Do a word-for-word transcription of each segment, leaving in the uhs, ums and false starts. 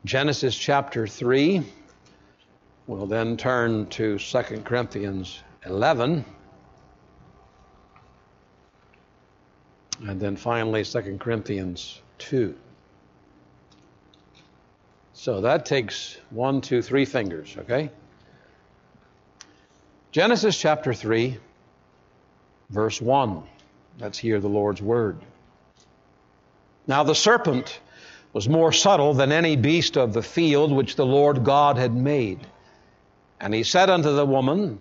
Genesis chapter three. We'll then turn to Second Corinthians eleven. And then finally Second Corinthians two. So that takes one, two, three fingers, okay? Genesis chapter three, verse one. Let's hear the Lord's word. Now the serpent was more subtle than any beast of the field which the Lord God had made. And he said unto the woman,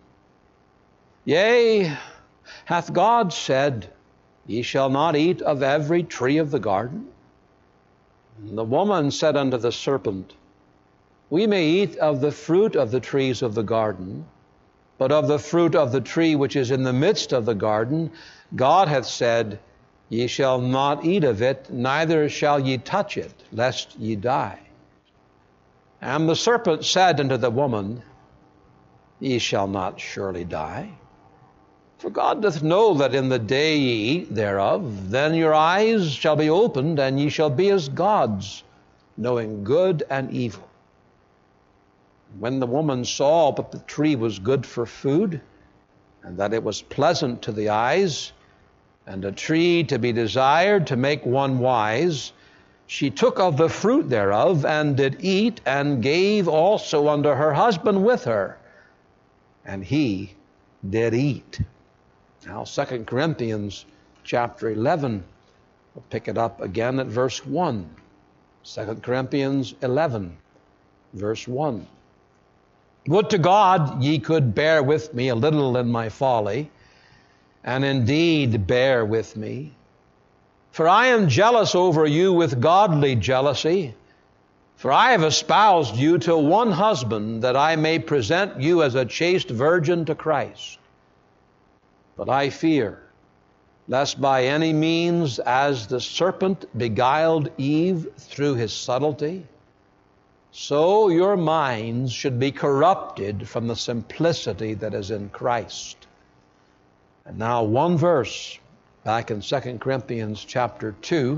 Yea, hath God said, Ye shall not eat of every tree of the garden? And the woman said unto the serpent, We may eat of the fruit of the trees of the garden, but of the fruit of the tree which is in the midst of the garden, God hath said, Ye shall not eat of it, neither shall ye touch it, lest ye die. And the serpent said unto the woman, Ye shall not surely die. For God doth know that in the day ye eat thereof, then your eyes shall be opened, and ye shall be as gods, knowing good and evil. When the woman saw that the tree was good for food, and that it was pleasant to the eyes, and a tree to be desired to make one wise, she took of the fruit thereof, and did eat, and gave also unto her husband with her, and he did eat. Now, Second Corinthians chapter eleven, we'll pick it up again at verse one. Second Corinthians eleven, verse one. Would to God ye could bear with me a little in my folly, and indeed bear with me. For I am jealous over you with godly jealousy. For I have espoused you to one husband, that I may present you as a chaste virgin to Christ. But I fear, lest by any means, as the serpent beguiled Eve through his subtlety, so your minds should be corrupted from the simplicity that is in Christ. And now one verse back in Second Corinthians chapter two,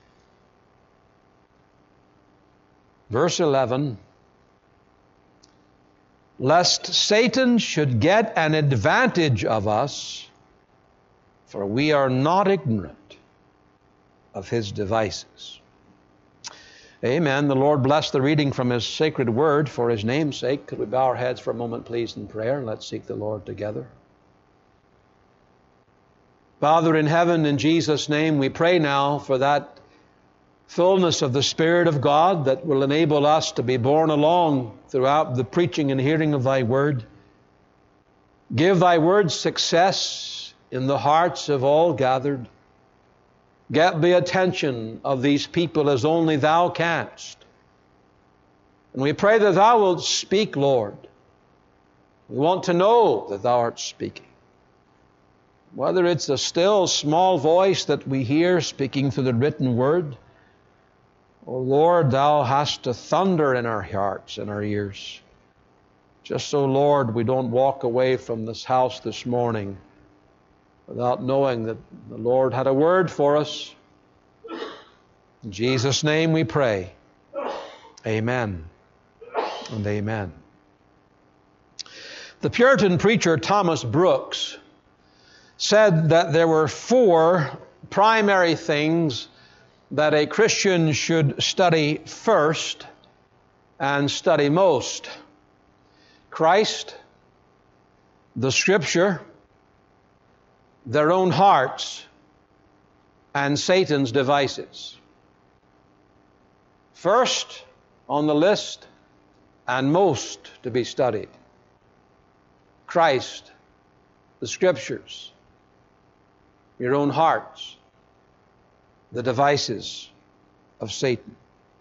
verse eleven. Lest Satan should get an advantage of us, for we are not ignorant of his devices. Amen. The Lord bless the reading from his sacred word for his name's sake. Could we bow our heads for a moment, please, in prayer? Let's seek the Lord together. Father in heaven, in Jesus' name, we pray now for that fullness of the Spirit of God that will enable us to be borne along throughout the preaching and hearing of thy word. Give thy word success in the hearts of all gathered. Get the attention of these people as only thou canst. And we pray that thou wilt speak, Lord. We want to know that thou art speaking. Whether it's a still small voice that we hear speaking through the written word, oh Lord, thou hast to thunder in our hearts and our ears. Just so, Lord, we don't walk away from this house this morning without knowing that the Lord had a word for us. In Jesus' name we pray. Amen and amen. The Puritan preacher Thomas Brooks said that there were four primary things that a Christian should study first and study most: Christ, the Scripture, their own hearts, and Satan's devices. First on the list and most to be studied: Christ, the Scriptures, your own hearts, the devices of Satan.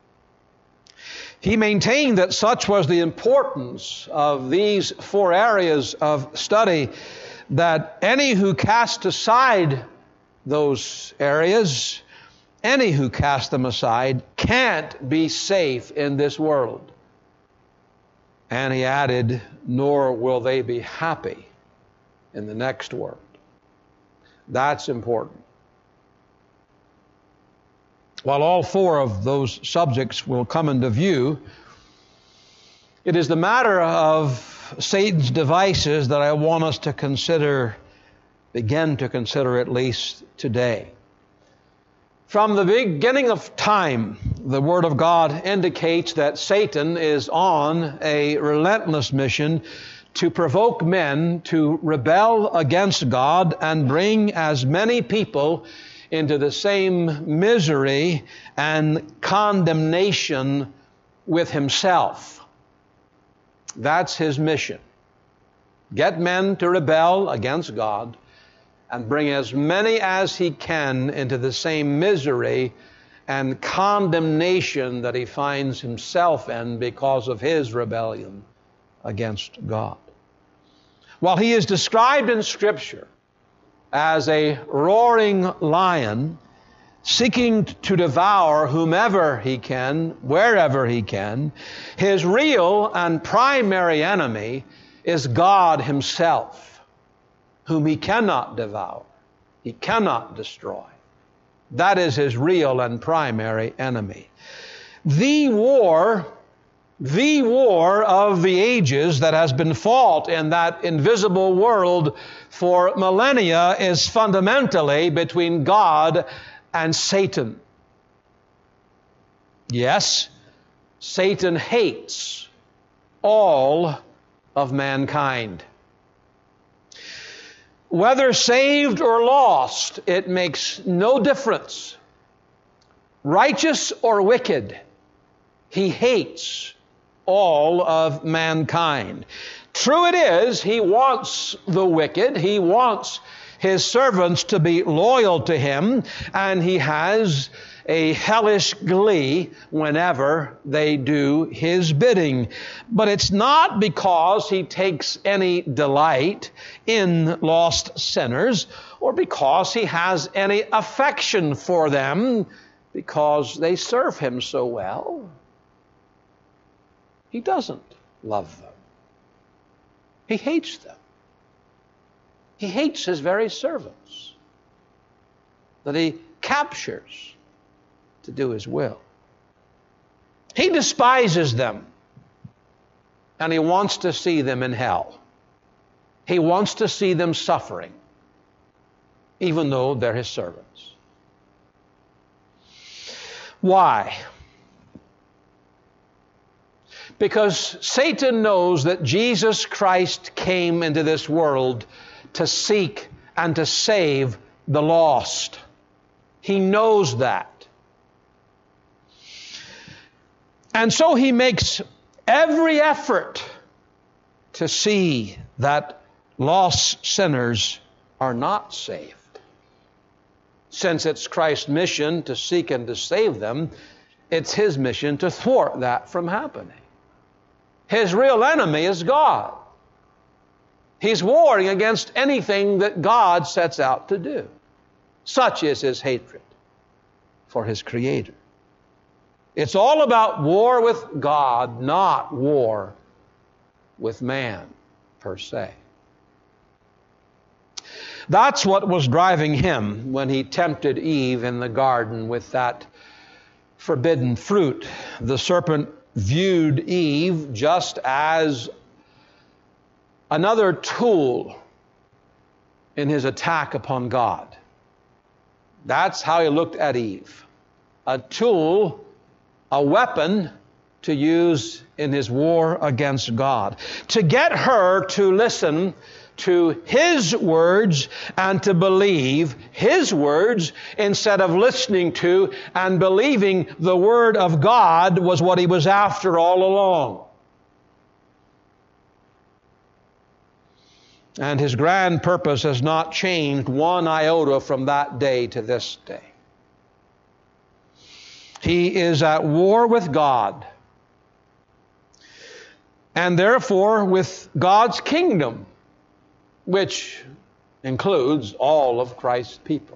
He maintained that such was the importance of these four areas of study that any who cast aside those areas, any who cast them aside, can't be safe in this world. And he added, nor will they be happy in the next world. That's important. while all four of those subjects will come into view, it is the matter of Satan's devices that I want us to consider, begin to consider at least today. From the beginning of time, the Word of God indicates that Satan is on a relentless mission to provoke men to rebel against God and bring as many people into the same misery and condemnation with himself. That's his mission. Get men to rebel against God and bring as many as he can into the same misery and condemnation that he finds himself in because of his rebellion against God. While he is described in Scripture as a roaring lion seeking to devour whomever he can, wherever he can, his real and primary enemy is God himself, whom he cannot devour, he cannot destroy. That is his real and primary enemy. The war, the war of the ages that has been fought in that invisible world for millennia is fundamentally between God and Satan. Yes, Satan hates all of mankind. Whether saved or lost, it makes no difference. Righteous or wicked, he hates all of mankind. True it is, he wants the wicked, he wants his servants to be loyal to him, and he has a hellish glee whenever they do his bidding. But it's not because he takes any delight in lost sinners or because he has any affection for them because they serve him so well. He doesn't love them. He hates them. He hates his very servants that he captures to do his will. He despises them, and he wants to see them in hell. He wants to see them suffering, even though they're his servants. Why? Because Satan knows that Jesus Christ came into this world to seek and to save the lost. He knows that. And so he makes every effort to see that lost sinners are not saved. Since it's Christ's mission to seek and to save them, it's his mission to thwart that from happening. His real enemy is God. He's warring against anything that God sets out to do. Such is his hatred for his Creator. It's all about war with God, not war with man, per se. That's what was driving him when he tempted Eve in the garden with that forbidden fruit. The serpent viewed Eve just as another tool in his attack upon God. That's how he looked at Eve. A tool, a weapon to use in his war against God. To get her to listen to his words and to believe his words instead of listening to and believing the word of God was what he was after all along. And his grand purpose has not changed one iota from that day to this day. He is at war with God, and therefore with God's kingdom, which includes all of Christ's people.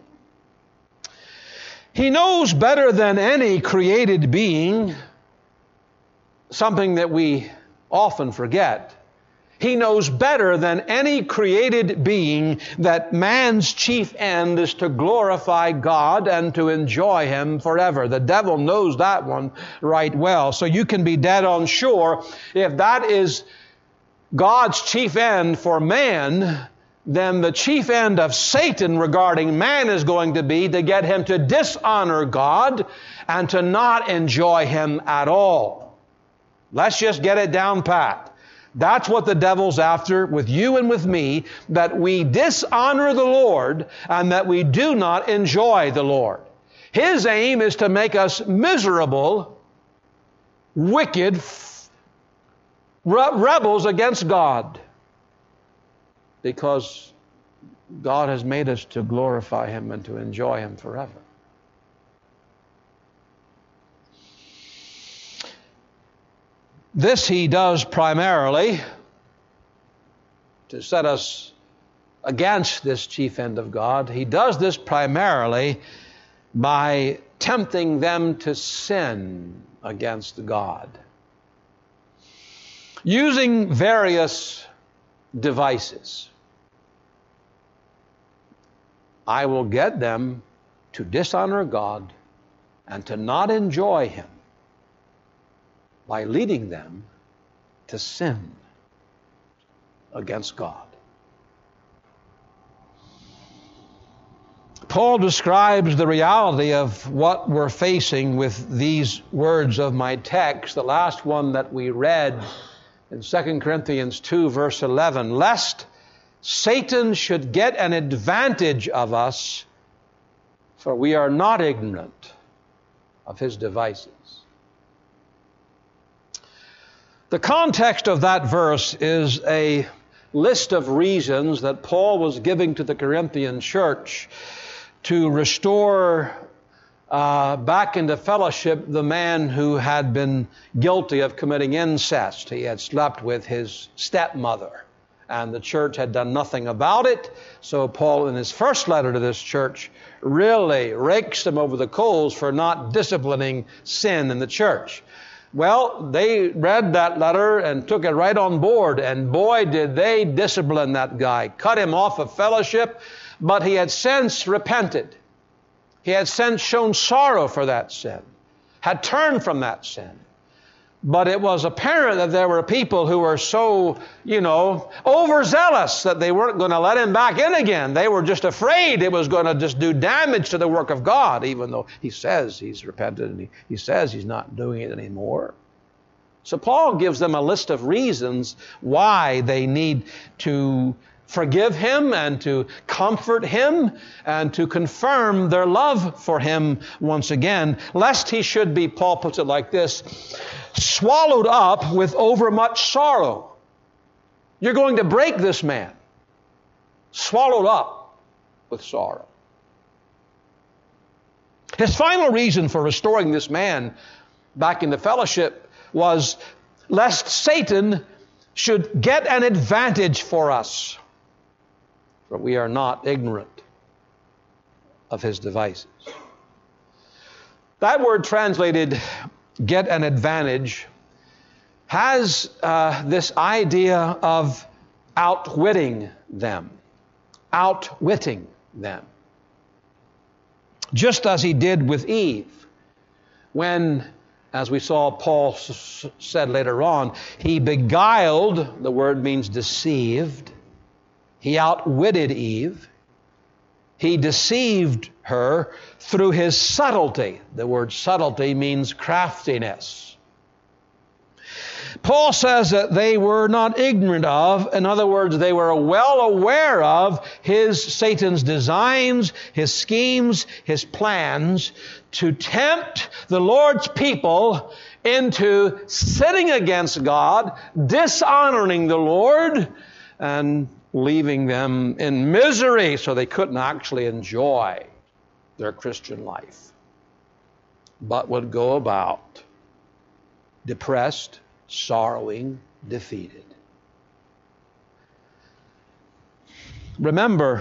He knows better than any created being something that we often forget. He knows better than any created being that man's chief end is to glorify God and to enjoy Him forever. The devil knows that one right well. So you can be dead on sure if that is God's chief end for man, then the chief end of Satan regarding man is going to be to get him to dishonor God and to not enjoy Him at all. Let's just get it down pat. That's what the devil's after with you and with me, that we dishonor the Lord and that we do not enjoy the Lord. His aim is to make us miserable, wicked re- rebels against God, because God has made us to glorify Him and to enjoy Him forever. This He does primarily to set us against this chief end of God. He does this primarily by tempting them to sin against God, using various devices. I will get them to dishonor God and to not enjoy Him by leading them to sin against God. Paul describes the reality of what we're facing with these words of my text, the last one that we read in Second Corinthians two, verse eleven, lest Satan should get an advantage of us, for we are not ignorant of his devices. The context of that verse is a list of reasons that Paul was giving to the Corinthian church to restore uh, back into fellowship the man who had been guilty of committing incest. He had slept with his stepmother, and the church had done nothing about it. So Paul, in his first letter to this church, really rakes them over the coals for not disciplining sin in the church. Well, they read that letter and took it right on board, and boy, did they discipline that guy, cut him off of fellowship, but he had since repented. He had since shown sorrow for that sin, had turned from that sin. But it was apparent that there were people who were so, you know, overzealous that they weren't going to let him back in again. They were just afraid it was going to just do damage to the work of God, even though he says he's repented and he, he says he's not doing it anymore. So Paul gives them a list of reasons why they need to forgive him and to comfort him and to confirm their love for him once again, lest he should be, Paul puts it like this, swallowed up with overmuch sorrow. You're going to break this man. Swallowed up with sorrow. His final reason for restoring this man back into fellowship was lest Satan should get an advantage for us. For we are not ignorant of his devices. That word translated get an advantage has uh, this idea of outwitting them. Outwitting them. Just as he did with Eve. When, as we saw Paul s- said later on, he beguiled, the word means deceived. He outwitted Eve. He deceived her through his subtlety. The word subtlety means craftiness. Paul says that they were not ignorant of, in other words, they were well aware of his, Satan's designs, his schemes, his plans to tempt the Lord's people into sinning against God, dishonoring the Lord, and leaving them in misery so they couldn't actually enjoy their Christian life, but would go about depressed, sorrowing, defeated. Remember,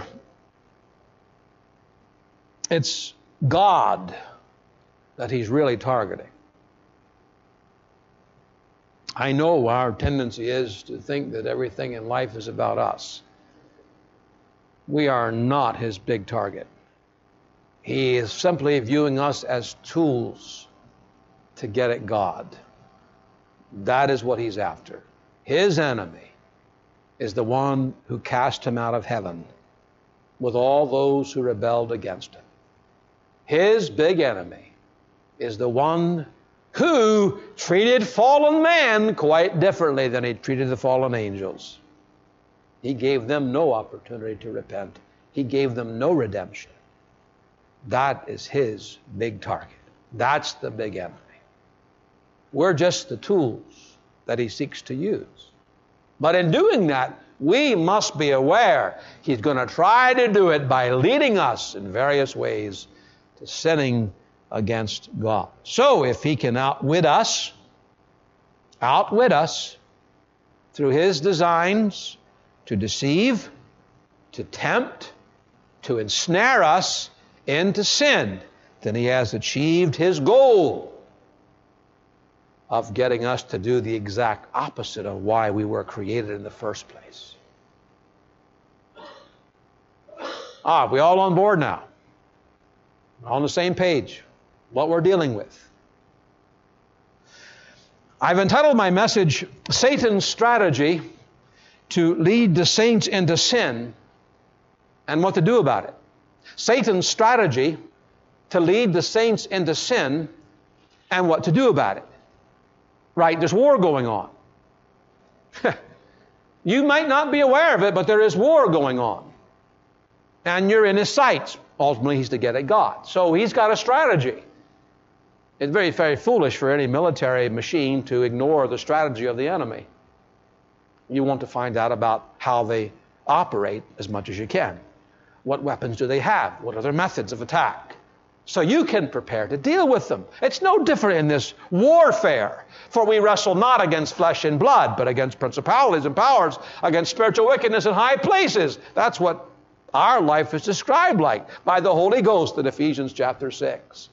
it's God that he's really targeting. I know our tendency is to think that everything in life is about us. We are not his big target. He is simply viewing us as tools to get at God. That is what he's after. His enemy is the one who cast him out of heaven with all those who rebelled against him. His big enemy is the one who treated fallen man quite differently than he treated the fallen angels. He gave them no opportunity to repent. He gave them no redemption. That is his big target. That's the big enemy. We're just the tools that he seeks to use. But in doing that, we must be aware he's going to try to do it by leading us in various ways to sinning against God. So if he can outwit us, outwit us through his designs to deceive, to tempt, to ensnare us into sin, then he has achieved his goal of getting us to do the exact opposite of why we were created in the first place. Ah, we all on board now? On the same page, what we're dealing with. I've entitled my message, Satan's Strategy to Lead the Saints into Sin and What to Do About It. Satan's strategy to lead the saints into sin and what to do about it. Right, there's war going on. You might not be aware of it, but there is war going on. And you're in his sights. Ultimately, he's to get at God. So he's got a strategy. It's very, very foolish for any military machine to ignore the strategy of the enemy. You want to find out about how they operate as much as you can. What weapons do they have? What are their methods of attack? So you can prepare to deal with them. It's no different in this warfare. For we wrestle not against flesh and blood, but against principalities and powers, against spiritual wickedness in high places. That's what our life is described like by the Holy Ghost in Ephesians chapter six.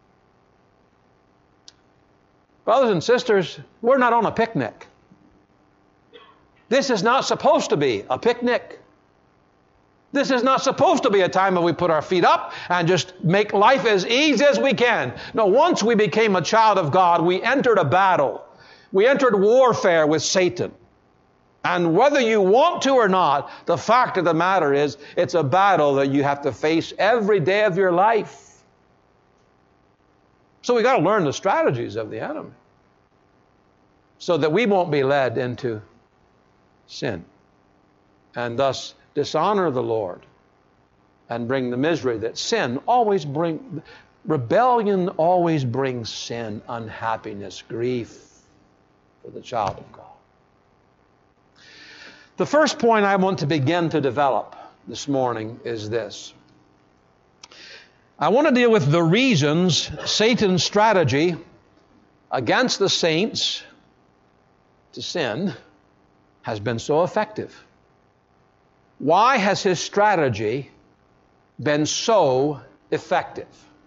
Brothers and sisters, we're not on a picnic. This is not supposed to be a picnic. This is not supposed to be a time when we put our feet up and just make life as easy as we can. No, once we became a child of God, we entered a battle. We entered warfare with Satan. And whether you want to or not, the fact of the matter is, it's a battle that you have to face every day of your life. So we got to learn the strategies of the enemy so that we won't be led into sin and thus dishonor the Lord and bring the misery that sin always brings. Rebellion always brings sin, unhappiness, grief for the child of God. The first point I want to begin to develop this morning is this. I want to deal with the reasons Satan's strategy against the saints to sin has been so effective. Why has his strategy been so effective?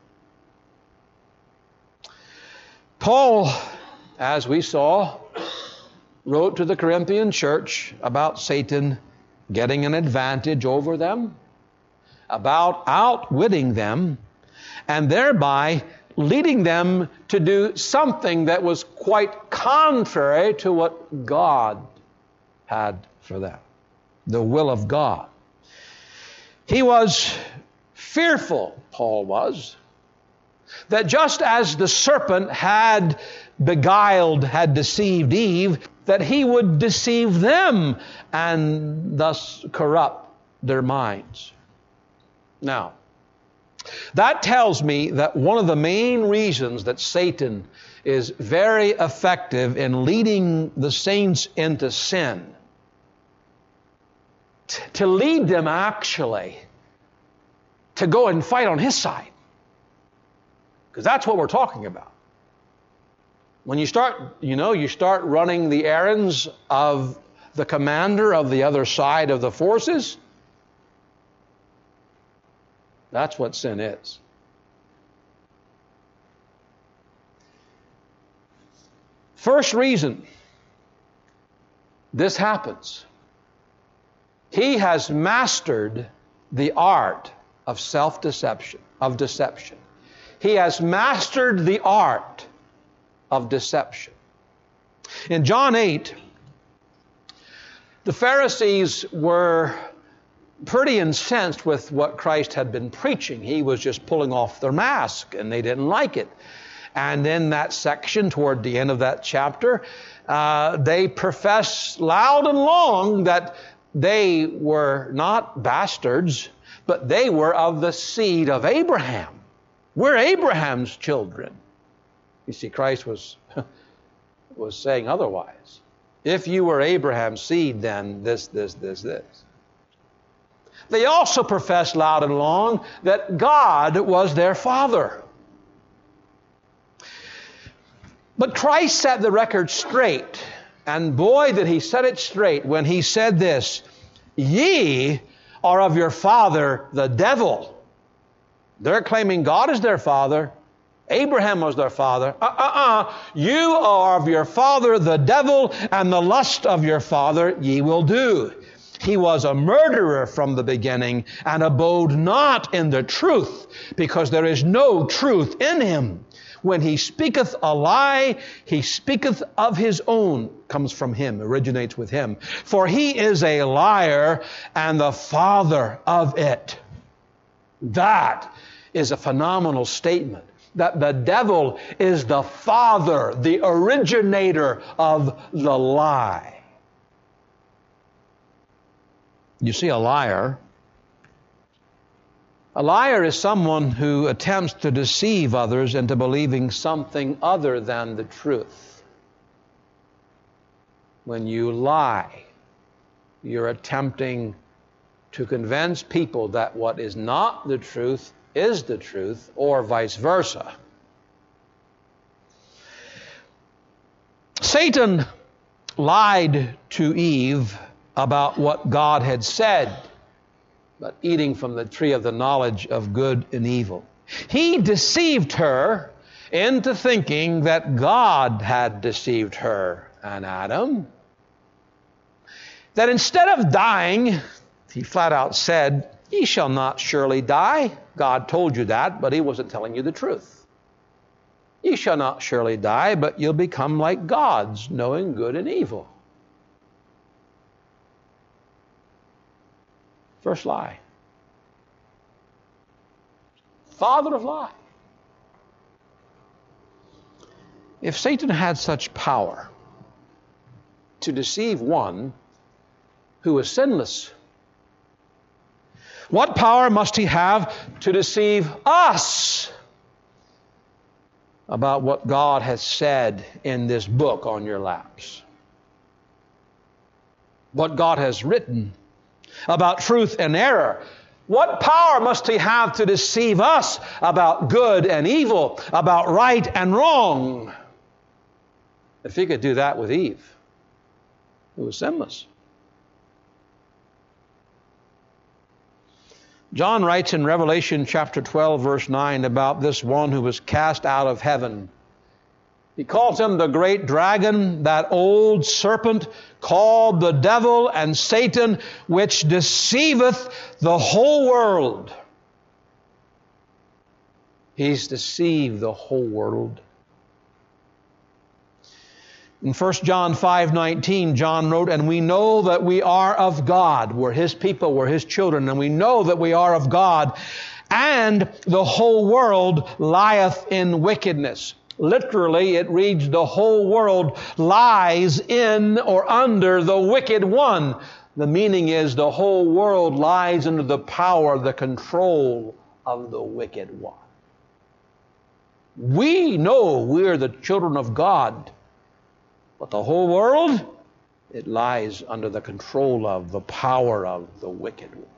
Paul, as we saw, wrote to the Corinthian church about Satan getting an advantage over them, about outwitting them, and thereby leading them to do something that was quite contrary to what God had for them, the will of God. He was fearful, Paul was, that just as the serpent had beguiled, had deceived Eve, that he would deceive them and thus corrupt their minds. Now, that tells me that one of the main reasons that Satan is very effective in leading the saints into sin, t- to lead them actually to go and fight on his side. Because that's what we're talking about. When you start, you know, you start running the errands of the commander of the other side of the forces, that's what sin is. First reason this happens. He has mastered the art of self-deception, of deception. He has mastered the art of deception. In John eight, the Pharisees were pretty incensed with what Christ had been preaching. He was just pulling off their mask, and they didn't like it. And in that section, toward the end of that chapter, uh, they profess loud and long that they were not bastards, but they were of the seed of Abraham. We're Abraham's children. You see, Christ was, was saying otherwise. If you were Abraham's seed, then this, this, this, this. They also professed loud and long that God was their Father. But Christ set the record straight. And boy, did He set it straight when He said this, "Ye are of your father, the devil." They're claiming God is their father. Abraham was their father. Uh-uh-uh. You are of your father, the devil, and the lust of your father ye will do. He was a murderer from the beginning, and abode not in the truth, because there is no truth in him. When he speaketh a lie, he speaketh of his own, comes from him, originates with him. For he is a liar and the father of it. That is a phenomenal statement, that the devil is the father, the originator of the lie. You see, a liar A liar is someone who attempts to deceive others into believing something other than the truth. When you lie, you're attempting to convince people that what is not the truth is the truth, or vice versa. Satan lied to Eve about what God had said, but eating from the tree of the knowledge of good and evil. He deceived her into thinking that God had deceived her and Adam. That instead of dying, he flat out said, "Ye shall not surely die." God told you that, but He wasn't telling you the truth. "Ye shall not surely die, but you'll become like gods, knowing good and evil." First lie. Father of lie. If Satan had such power to deceive one who is sinless, what power must he have to deceive us about what God has said in this book on your laps? What God has written about truth and error. What power must he have to deceive us about good and evil, about right and wrong? If he could do that with Eve, who was sinless. John writes in Revelation chapter twelve, verse nine, about this one who was cast out of heaven. He calls him the great dragon, that old serpent, called the devil and Satan, which deceiveth the whole world. He's deceived the whole world. In First John five nineteen, John wrote, "And we know that we are of God." We're His people, we're His children, and we know that we are of God. "And the whole world lieth in wickedness." Literally, it reads, the whole world lies in or under the wicked one. The meaning is the whole world lies under the power, the control of the wicked one. We know we're the children of God, but the whole world, it lies under the control of, the power of the wicked one.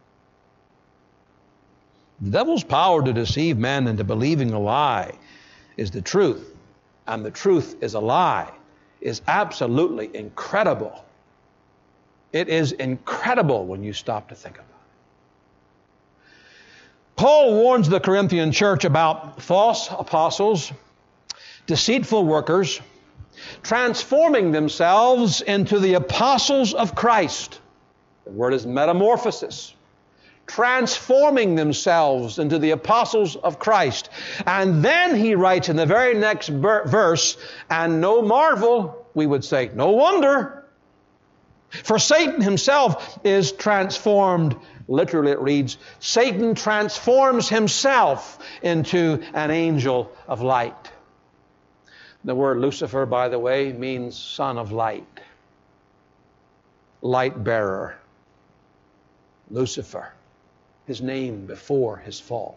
The devil's power to deceive men into believing a lie is the truth, and the truth is a lie, is absolutely incredible. It is incredible when you stop to think about it. Paul warns the Corinthian church about false apostles, deceitful workers, transforming themselves into the apostles of Christ. The word is metamorphosis. Transforming themselves into the apostles of Christ. And then he writes in the very next ber- verse, and no marvel, we would say, no wonder. For Satan himself is transformed. Literally it reads, Satan transforms himself into an angel of light. The word Lucifer, by the way, means son of light. Light bearer. Lucifer. His name before his fall.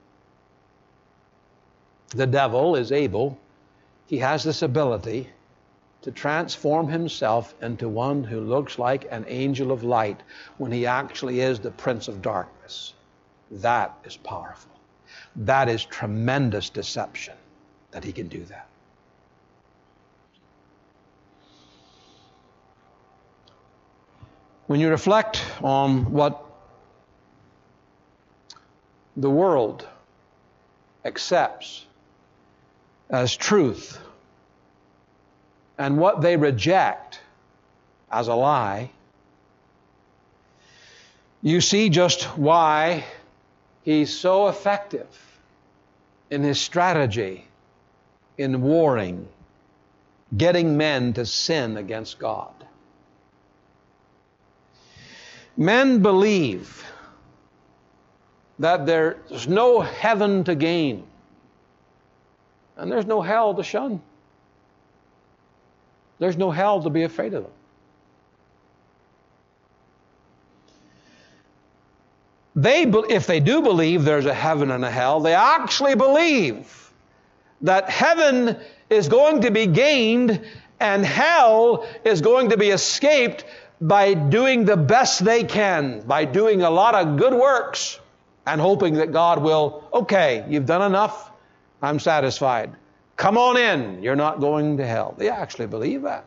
The devil is able, he has this ability to transform himself into one who looks like an angel of light when he actually is the prince of darkness. That is powerful. That is tremendous deception that he can do that. When you reflect on what the world accepts as truth and what they reject as a lie, you see just why he's so effective in his strategy in warring, getting men to sin against God. Men believe that there's no heaven to gain and there's no hell to shun. There's no hell to be afraid of them. They, if they do believe there's a heaven and a hell, they actually believe that heaven is going to be gained and hell is going to be escaped by doing the best they can, by doing a lot of good works and hoping that God will, okay, you've done enough, I'm satisfied. Come on in, you're not going to hell. They actually believe that.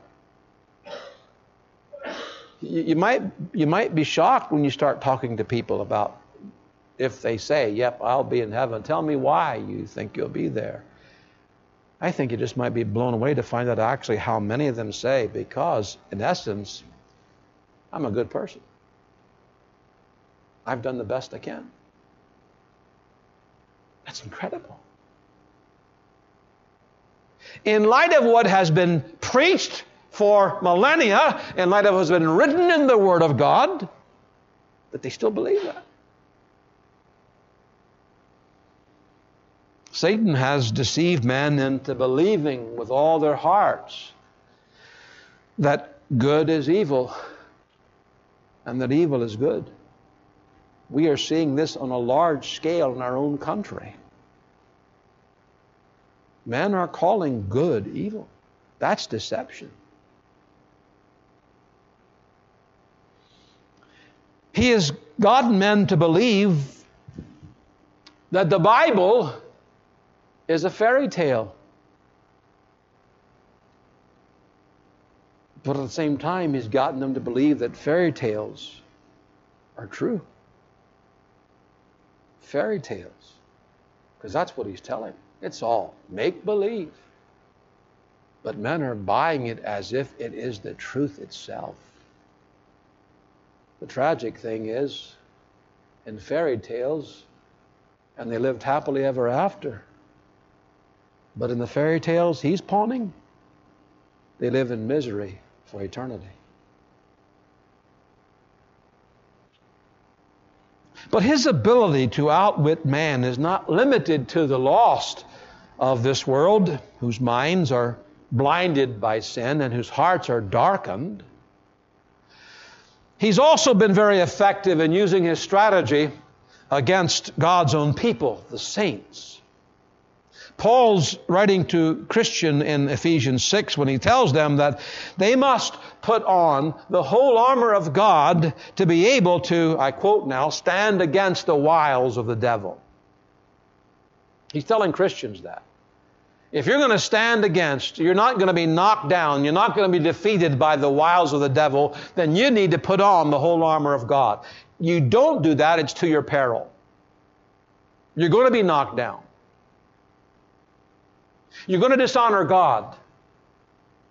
You, you might, you might be shocked when you start talking to people about if they say, yep, I'll be in heaven. Tell me why you think you'll be there. I think you just might be blown away to find out actually how many of them say, because in essence, I'm a good person. I've done the best I can. That's incredible. In light of what has been preached for millennia, in light of what has been written in the Word of God, that they still believe that. Satan has deceived men into believing with all their hearts that good is evil and that evil is good. We are seeing this on a large scale in our own country. Men are calling good evil. That's deception. He has gotten men to believe that the Bible is a fairy tale. But at the same time, he's gotten them to believe that fairy tales are true. Fairy tales. Because that's what he's telling. It's all make-believe. But men are buying it as if it is the truth itself. The tragic thing is, in fairy tales, and they lived happily ever after. But in the fairy tales he's pawning, they live in misery for eternity. But his ability to outwit man is not limited to the lost of this world, whose minds are blinded by sin and whose hearts are darkened. He's also been very effective in using his strategy against God's own people, the saints. Paul's writing to Christian in Ephesians six when he tells them that they must put on the whole armor of God to be able to, I quote now, stand against the wiles of the devil. He's telling Christians that. If you're going to stand against, you're not going to be knocked down, you're not going to be defeated by the wiles of the devil, then you need to put on the whole armor of God. You don't do that, it's to your peril. You're going to be knocked down. You're going to dishonor God.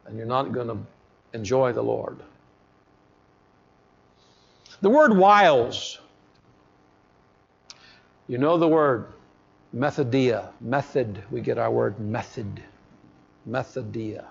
and you're not going to enjoy the Lord. The word wiles, you know the word methodia, method, we get our word method, methodia.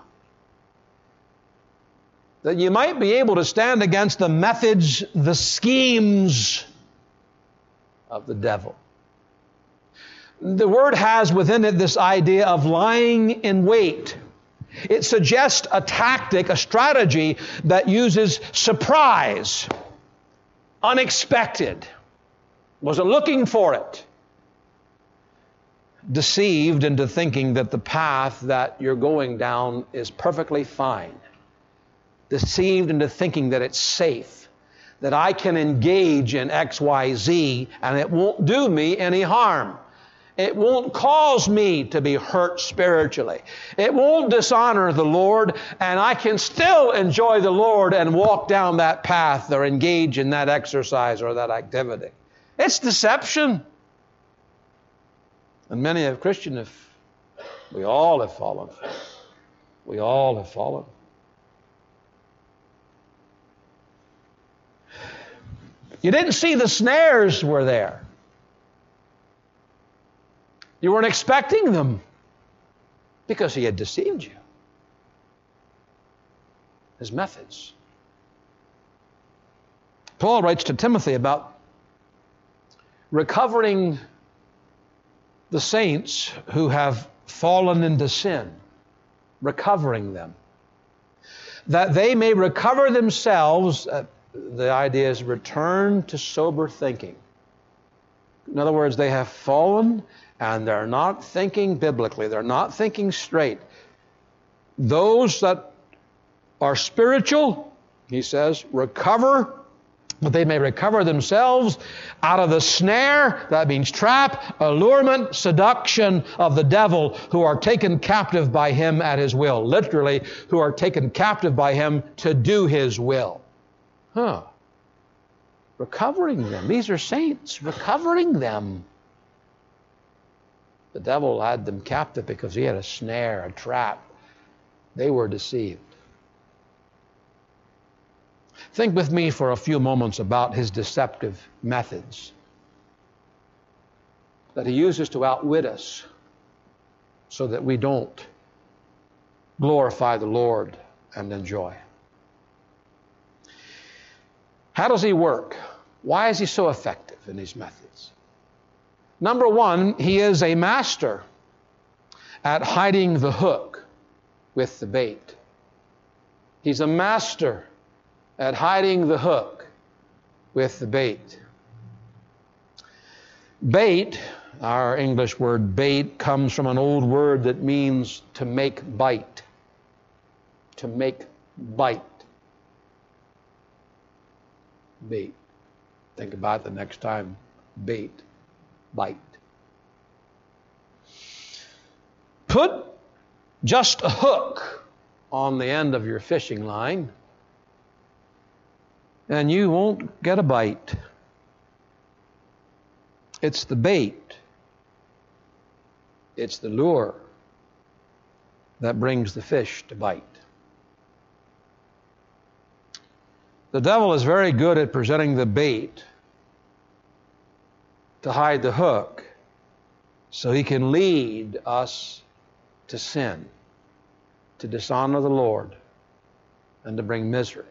That you might be able to stand against the methods, the schemes of the devil. The word has within it this idea of lying in wait. It suggests a tactic, a strategy that uses surprise, unexpected. Wasn't looking for it. Deceived into thinking that the path that you're going down is perfectly fine. Deceived into thinking that it's safe, that I can engage in X Y Z and it won't do me any harm. It won't cause me to be hurt spiritually. It won't dishonor the Lord, and I can still enjoy the Lord and walk down that path or engage in that exercise or that activity. It's deception. And many of Christians have, we all have fallen. We all have fallen. You didn't see the snares were there. You weren't expecting them because he had deceived you. His methods. Paul writes to Timothy about recovering the saints who have fallen into sin, recovering them, that they may recover themselves. Uh, the idea is return to sober thinking. In other words, they have fallen and they're not thinking biblically. They're not thinking straight. Those that are spiritual, he says, recover, that they may recover themselves out of the snare, that means trap, allurement, seduction of the devil, who are taken captive by him at his will. Literally, who are taken captive by him to do his will. Huh. Recovering them. These are saints. Recovering them. The devil had them captive because he had a snare, a trap. They were deceived. Think with me for a few moments about his deceptive methods that he uses to outwit us so that we don't glorify the Lord and enjoy. How does he work? Why is he so effective in these methods? Number one, he is a master at hiding the hook with the bait. He's a master at hiding the hook with the bait. Bait, our English word bait, comes from an old word that means to make bite. To make bite. Bait. Think about it the next time. Bait. Bite. Put just a hook on the end of your fishing line and you won't get a bite. It's the bait. It's the lure that brings the fish to bite. The devil is very good at presenting the bait to hide the hook so he can lead us to sin, to dishonor the Lord, and to bring misery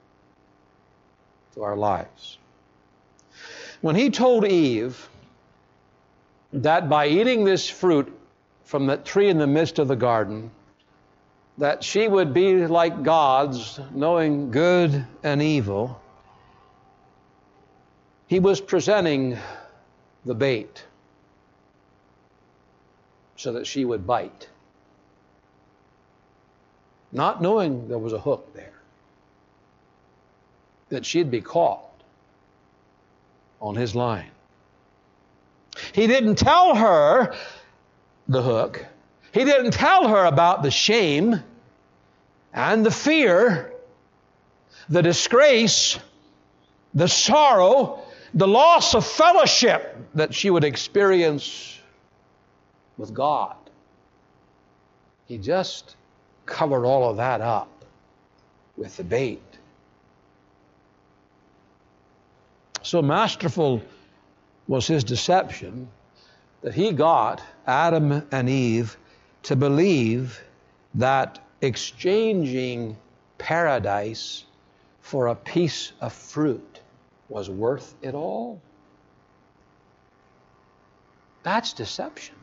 to our lives. When he told Eve that by eating this fruit from that tree in the midst of the garden, that she would be like gods, knowing good and evil, he was presenting the bait so that she would bite, not knowing there was a hook there, that she'd be caught on his line. He didn't tell her the hook. He didn't tell her about the shame and the fear, the disgrace, the sorrow, the loss of fellowship that she would experience with God. He just covered all of that up with the bait. So masterful was his deception that he got Adam and Eve to believe that exchanging paradise for a piece of fruit was worth it all. That's deception.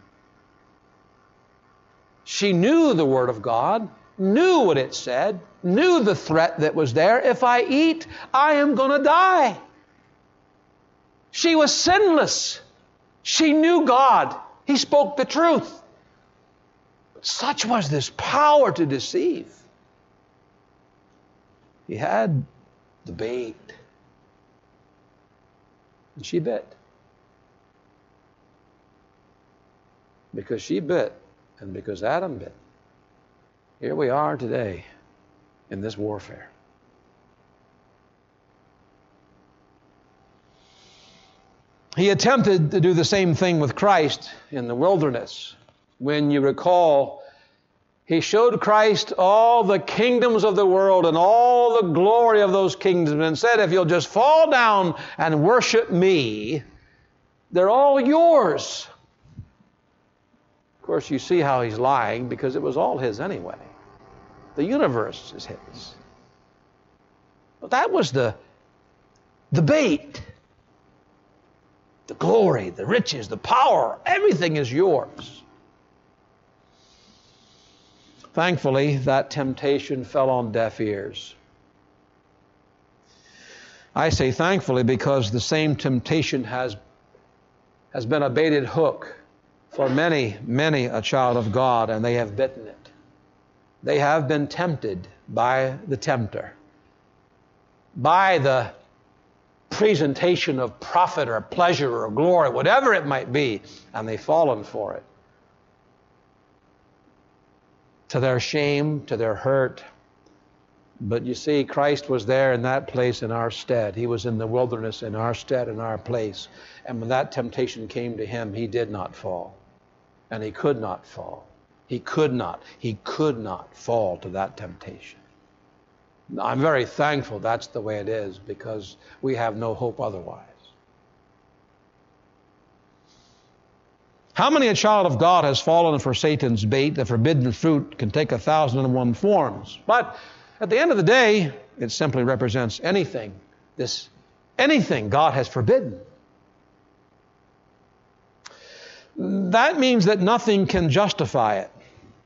She knew the Word of God, knew what it said, knew the threat that was there. If I eat, I am going to die. She was sinless. She knew God. He spoke the truth. But such was this power to deceive. He had the bait. And she bit. Because she bit, and because Adam bit, here we are today in this warfare. He attempted to do the same thing with Christ in the wilderness. When you recall, he showed Christ all the kingdoms of the world and all the glory of those kingdoms and said, if you'll just fall down and worship me, they're all yours. Of course, you see how he's lying, because it was all his anyway. The universe is his. But that was the, the bait. The glory, the riches, the power, everything is yours. Thankfully, that temptation fell on deaf ears. I say thankfully because the same temptation has, has been a baited hook for many, many a child of God, and they have bitten it. They have been tempted by the tempter, by the presentation of profit or pleasure or glory, whatever it might be, and they've fallen for it. To their shame, to their hurt. But you see, Christ was there in that place in our stead. He was in the wilderness in our stead, in our place. And when that temptation came to him, he did not fall. And he could not fall. He could not. He could not fall to that temptation. I'm very thankful that's the way it is, because we have no hope otherwise. How many a child of God has fallen for Satan's bait? The forbidden fruit can take a thousand and one forms. But at the end of the day, it simply represents anything. This anything God has forbidden. That means that nothing can justify it.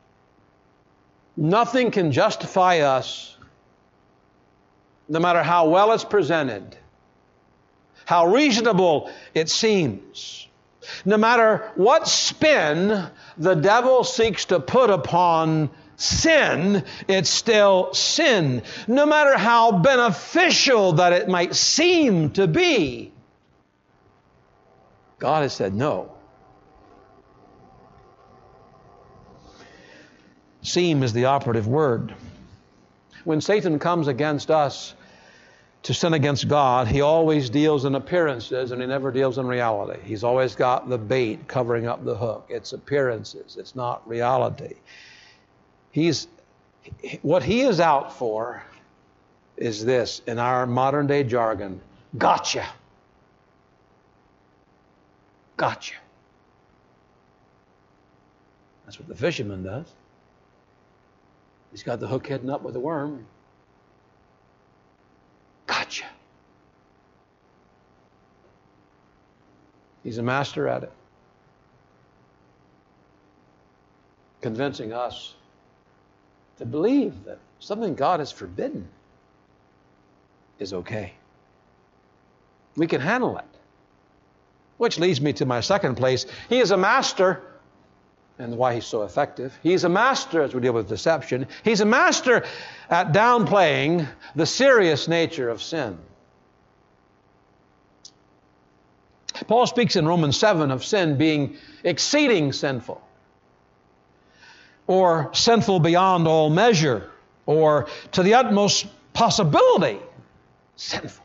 Nothing can justify us, no matter how well it's presented, how reasonable it seems. No matter what spin the devil seeks to put upon sin, it's still sin. No matter how beneficial that it might seem to be, God has said no. Seem is the operative word. When Satan comes against us to sin against God, he always deals in appearances and he never deals in reality. He's always got the bait covering up the hook. It's appearances. It's not reality. He's, what he is out for is this, in our modern day jargon, gotcha. Gotcha. That's what the fisherman does. He's got the hook hidden up with a worm. Gotcha. He's a master at it. Convincing us to believe that something God has forbidden is okay. We can handle it. Which leads me to my second place. He is a master, and why he's so effective. He's a master as we deal with deception. He's a master at downplaying the serious nature of sin. Paul speaks in Romans seven of sin being exceeding sinful, or sinful beyond all measure, or to the utmost possibility sinful.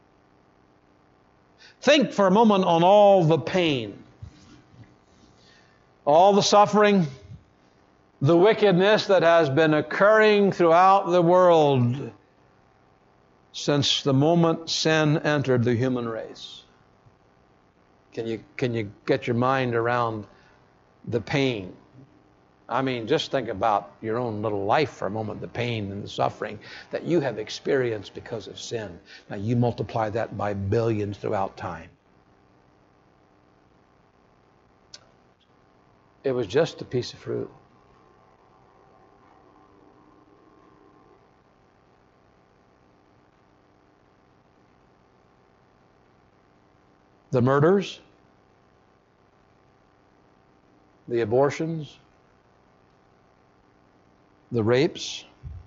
Think for a moment on all the pain, all the suffering, the wickedness that has been occurring throughout the world since the moment sin entered the human race. Can you, can you get your mind around the pain? I mean, just think about your own little life for a moment, the pain and the suffering that you have experienced because of sin. Now you multiply that by billions throughout time. It was just a piece of fruit. The murders, the abortions, the rapes,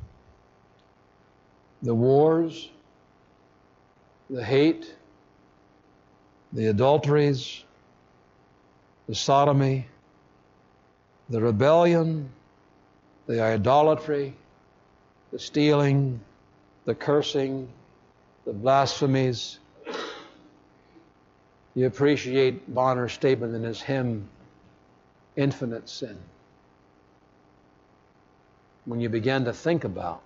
the wars, the hate, the adulteries, the sodomy, the rebellion, the idolatry, the stealing, the cursing, the blasphemies. You appreciate Bonner's statement in his hymn, Infinite Sin. When you begin to think about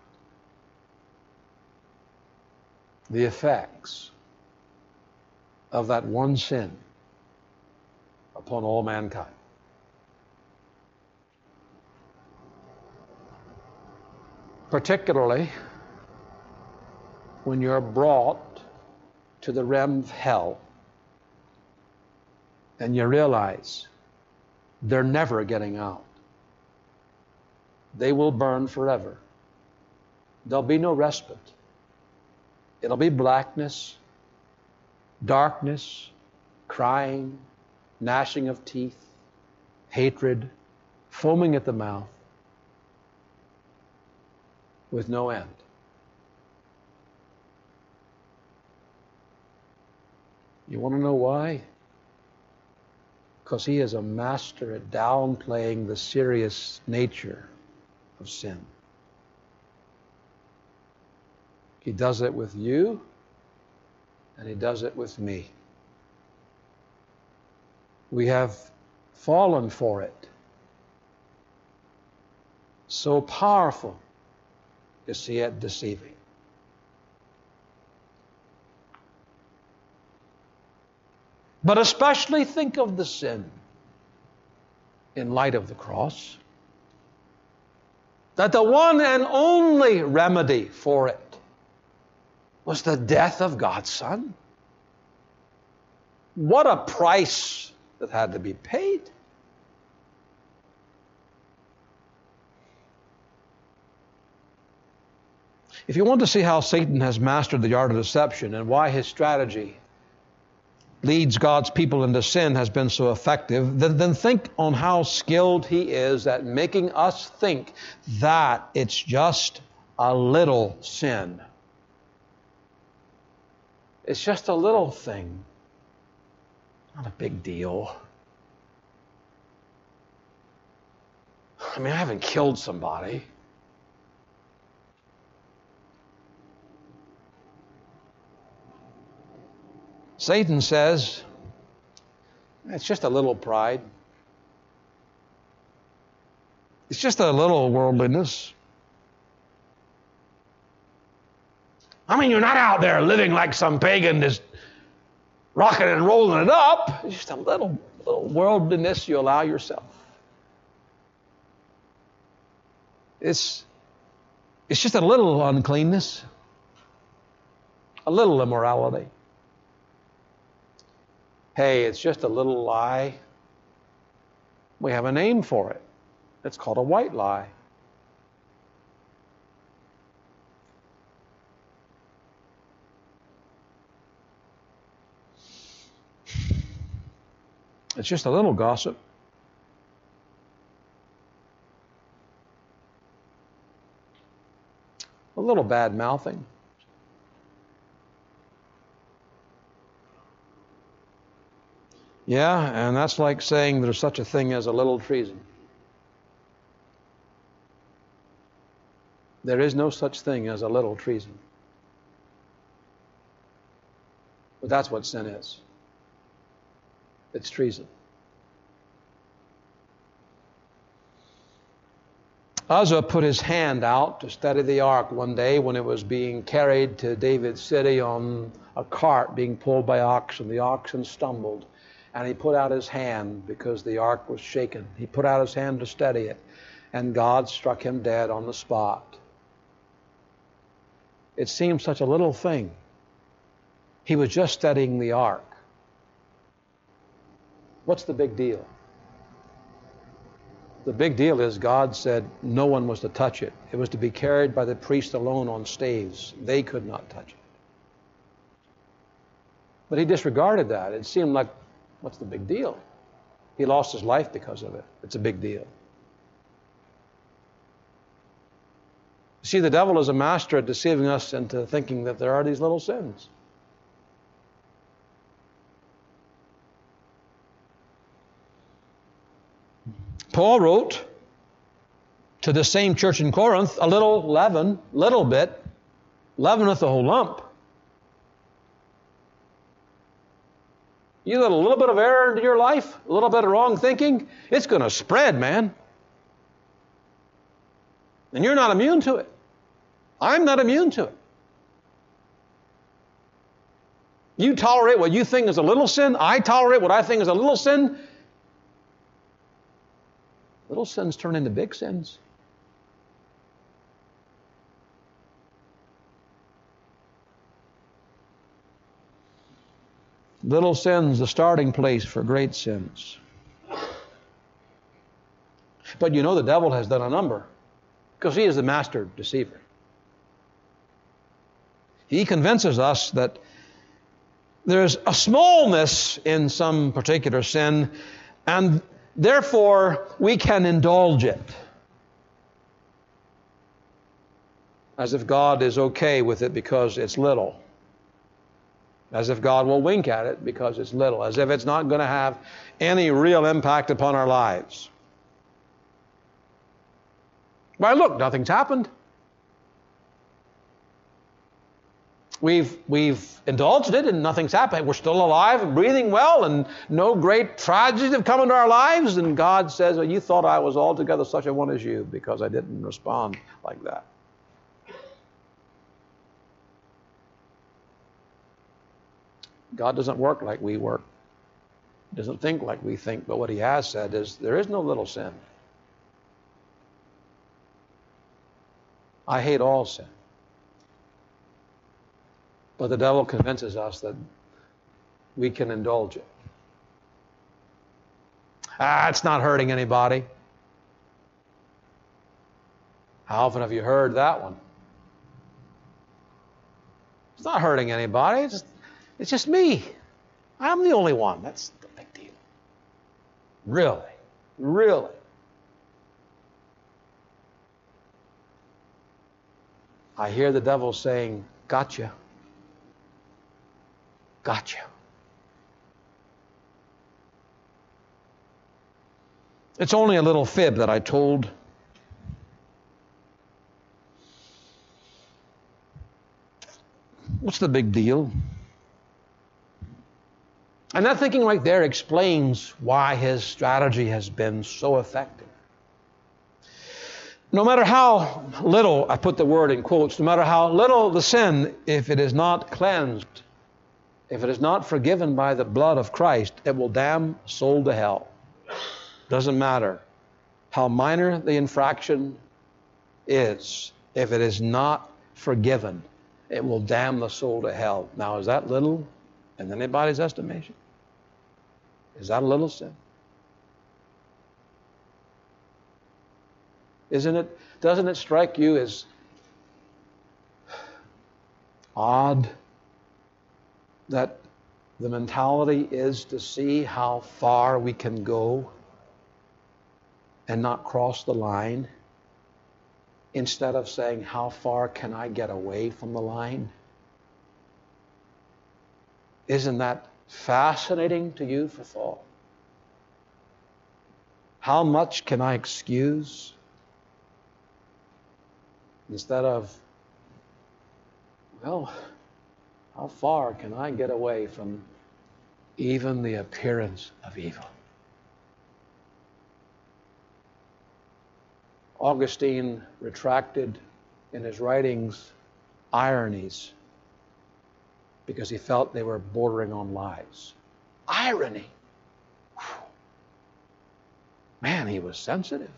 the effects of that one sin upon all mankind. Particularly when you're brought to the realm of hell and you realize they're never getting out. They will burn forever. There'll be no respite. It'll be blackness, darkness, crying, gnashing of teeth, hatred, foaming at the mouth, with no end. You want to know why? Because he is a master at downplaying the serious nature of sin. He does it with you, and he does it with me. We have fallen for it. So powerful is yet deceiving. But especially think of the sin in light of the cross. That the one and only remedy for it was the death of God's Son. What a price that had to be paid. If you want to see how Satan has mastered the art of deception and why his strategy leads God's people into sin has been so effective, then, then think on how skilled he is at making us think that it's just a little sin. It's just a little thing. Not a big deal. I mean, I haven't killed somebody. Satan says, it's just a little pride. It's just a little worldliness. I mean, you're not out there living like some pagan just rocking and rolling it up. It's just a little, little worldliness you allow yourself. It's, it's just a little uncleanness, a little immorality. Hey, it's just a little lie. We have a name for it. It's called a white lie. It's just a little gossip. A little bad mouthing. Yeah, and that's like saying there's such a thing as a little treason. There is no such thing as a little treason. But that's what sin is. It's treason. Uzzah put his hand out to steady the ark one day when it was being carried to David's city on a cart being pulled by oxen. The oxen stumbled, and he put out his hand because the ark was shaken. He put out his hand to steady it, and God struck him dead on the spot. It seemed such a little thing. He was just steadying the ark. What's the big deal? The big deal is God said no one was to touch it. It was to be carried by the priest alone on staves. They could not touch it. But he disregarded that. It seemed like, what's the big deal? He lost his life because of it. It's a big deal. See, the devil is a master at deceiving us into thinking that there are these little sins. Paul wrote to the same church in Corinth, a little leaven, little bit, leaveneth the whole lump. You let a little bit of error into your life, a little bit of wrong thinking, it's going to spread, man. And you're not immune to it. I'm not immune to it. You tolerate what you think is a little sin. I tolerate what I think is a little sin. Little sins turn into big sins. Little sins, the starting place for great sins. But you know the devil has done a number, because he is the master deceiver. He convinces us that there's a smallness in some particular sin, and therefore we can indulge it. As if God is okay with it because it's little. As if God will wink at it because it's little. As if it's not going to have any real impact upon our lives. Why, look, nothing's happened. We've, we've indulged it and nothing's happened. We're still alive and breathing well and no great tragedies have come into our lives. And God says, well, you thought I was altogether such a one as you because I didn't respond like that. God doesn't work like we work. He doesn't think like we think. But what he has said is there is no little sin. I hate all sin. But the devil convinces us that we can indulge it. Ah, it's not hurting anybody. How often have you heard that one? It's not hurting anybody. It's just, it's just me. I'm the only one. That's the big deal. Really? Really? I hear the devil saying, gotcha. Gotcha. It's only a little fib that I told. What's the big deal? And that thinking right there explains why his strategy has been so effective. No matter how little, I put the word in quotes, no matter how little the sin, if it is not cleansed, if it is not forgiven by the blood of Christ, it will damn soul to hell. Doesn't matter how minor the infraction is. If it is not forgiven, it will damn the soul to hell. Now, is that little in anybody's estimation? Is that a little sin? Isn't it? Doesn't it strike you as odd that the mentality is to see how far we can go and not cross the line, instead of saying, how far can I get away from the line? Isn't that fascinating to you for thought? How much can I excuse? Instead of, well, how far can I get away from even the appearance of evil? Augustine retracted in his writings ironies because he felt they were bordering on lies. Irony. Whew. Man, he was sensitive.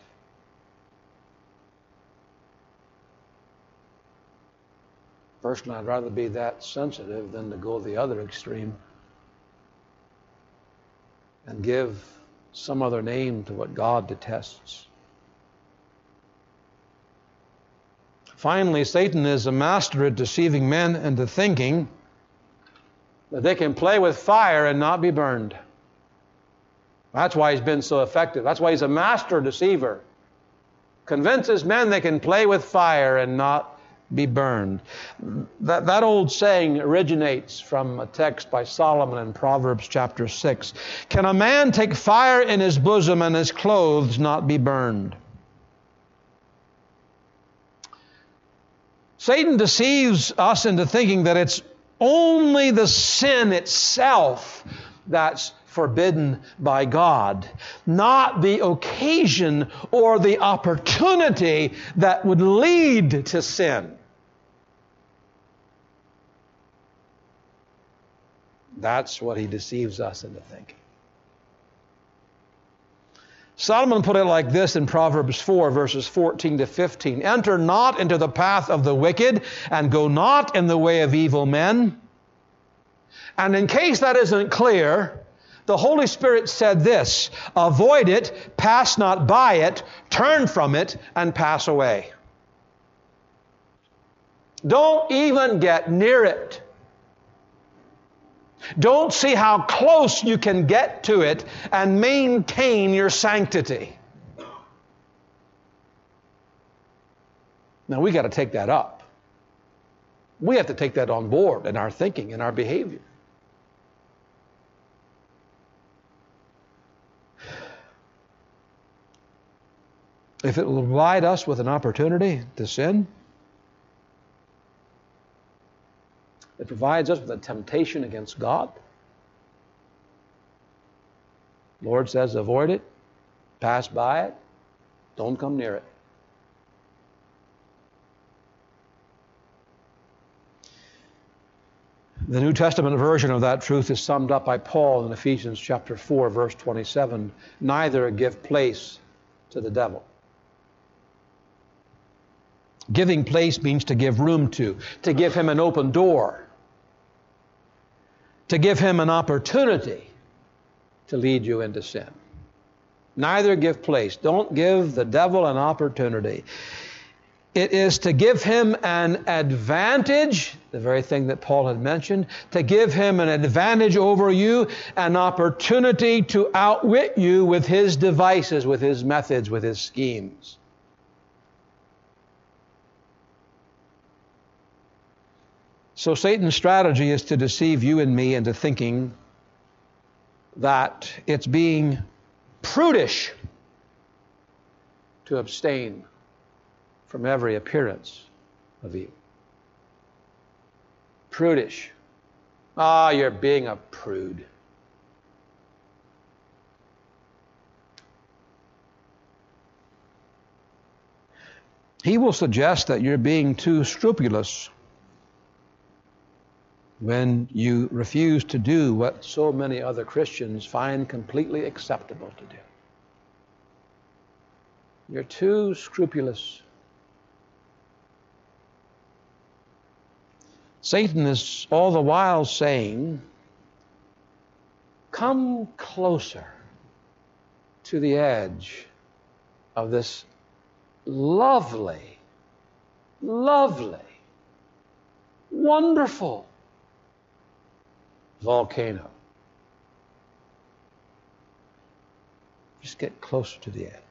Personally, I'd rather be that sensitive than to go the other extreme and give some other name to what God detests. Finally, Satan is a master at deceiving men into thinking that they can play with fire and not be burned. That's why he's been so effective. That's why he's a master deceiver. Convinces men they can play with fire and not be burned. That, that old saying originates from a text by Solomon in Proverbs chapter six. Can a man take fire in his bosom and his clothes not be burned? Satan deceives us into thinking that it's only the sin itself that's forbidden by God, not the occasion or the opportunity that would lead to sin. That's what he deceives us into thinking. Solomon put it like this in Proverbs four, verses fourteen to fifteen. Enter not into the path of the wicked, and go not in the way of evil men. And in case that isn't clear, the Holy Spirit said this: avoid it, pass not by it, turn from it, and pass away. Don't even get near it. Don't see how close you can get to it and maintain your sanctity. Now we got to take that up. We have to take that on board in our thinking and our behavior. If it will provide us with an opportunity to sin, it provides us with a temptation against God. The Lord says, avoid it, pass by it, don't come near it. The New Testament version of that truth is summed up by Paul in Ephesians chapter four, verse twenty-seven. Neither give place to the devil. Giving place means to give room to, to give him an open door, to give him an opportunity to lead you into sin. Neither give place. Don't give the devil an opportunity. It is to give him an advantage, the very thing that Paul had mentioned, to give him an advantage over you, an opportunity to outwit you with his devices, with his methods, with his schemes. So Satan's strategy is to deceive you and me into thinking that it's being prudish to abstain from every appearance of evil. Prudish. Ah, oh, you're being a prude. He will suggest that you're being too scrupulous when you refuse to do what so many other Christians find completely acceptable to do. You're too scrupulous. Satan is all the while saying, come closer to the edge of this lovely, lovely, wonderful volcano. Just get closer to the edge.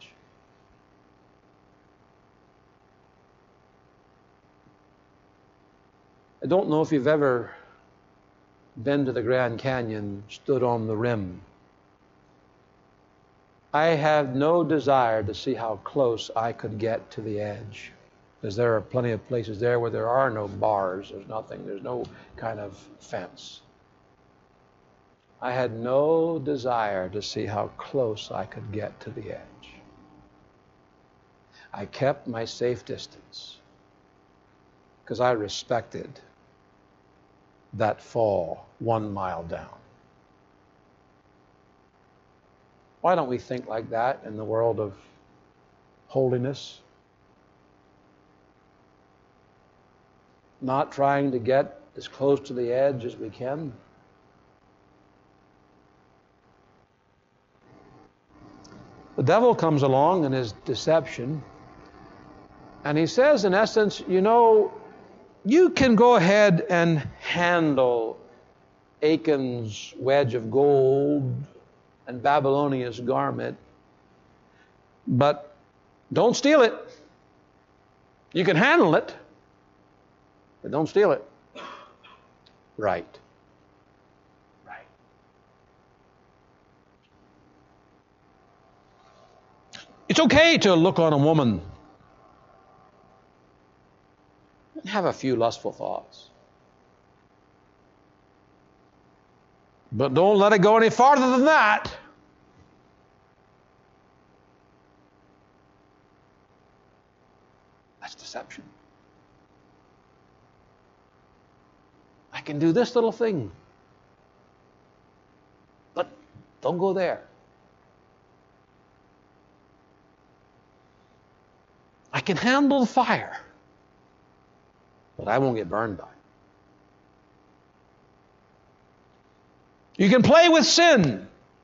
I don't know if you've ever been to the Grand Canyon, stood on the rim. I have no desire to see how close I could get to the edge, because there are plenty of places there where there are no bars, there's nothing, there's no kind of fence. I had no desire to see how close I could get to the edge. I kept my safe distance because I respected that fall one mile down. Why don't we think like that in the world of holiness? Not trying to get as close to the edge as we can. The devil comes along in his deception, and he says, in essence, you know, you can go ahead and handle Achan's wedge of gold and Babylonia's garment, but don't steal it. You can handle it, but don't steal it. Right. Right. It's okay to look on a woman and have a few lustful thoughts, but don't let it go any farther than that. That's deception. I can do this little thing, but don't go there. I can handle the fire, but I won't get burned by it. You can play with sin.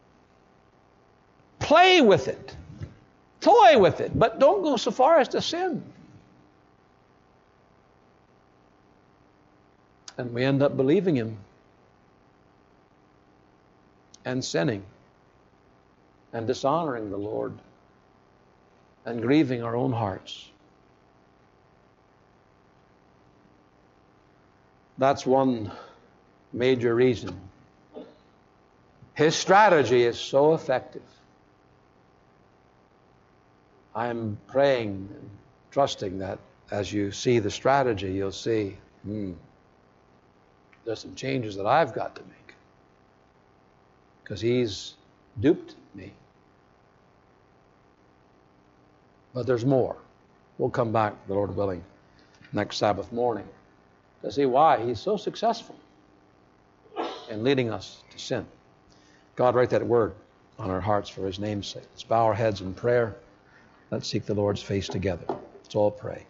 Play with it. Toy with it, but don't go so far as to sin. And we end up believing him and sinning and dishonoring the Lord and grieving our own hearts. That's one major reason his strategy is so effective. I'm praying and trusting that as you see the strategy, you'll see, hmm, there's some changes that I've got to make because he's duped me. But there's more. We'll come back, the Lord willing, next Sabbath morning to see why he's so successful in leading us to sin. God, write that word on our hearts for his name's sake. Let's bow our heads in prayer. Let's seek the Lord's face together. Let's all pray.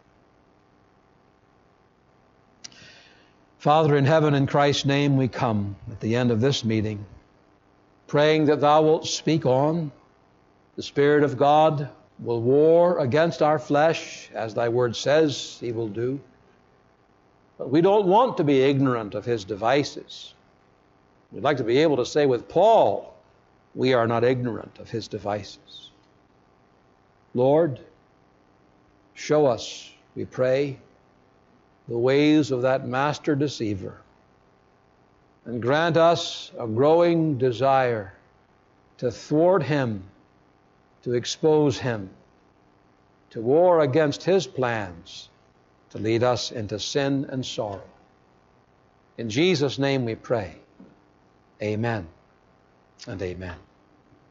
Father in heaven, in Christ's name we come at the end of this meeting, praying that thou wilt speak on. The Spirit of God will war against our flesh, as thy word says he will do. But we don't want to be ignorant of his devices. We'd like to be able to say with Paul, we are not ignorant of his devices. Lord, show us, we pray, the ways of that master deceiver, and grant us a growing desire to thwart him, to expose him, to war against his plans, to lead us into sin and sorrow. In Jesus' name we pray. Amen and amen.